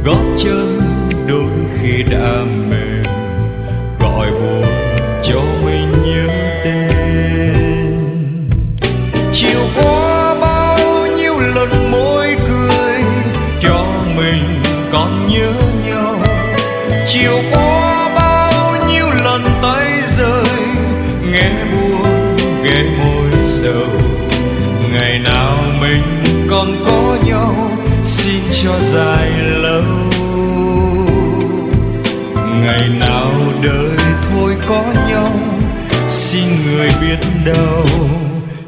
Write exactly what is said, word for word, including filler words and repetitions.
gót chân đôi khi đã mềm, gọi buồn cho mình nhớ tên. Chiều qua bao nhiêu lần môi cười cho mình còn nhớ nhau, chiều qua bao nhiêu lần tay rơi nghe buồn ghé môi dầu. Ngày nào mình còn có nhau xin cho dài lâu, ngày nào đời thôi có nhau xin người biết đâu.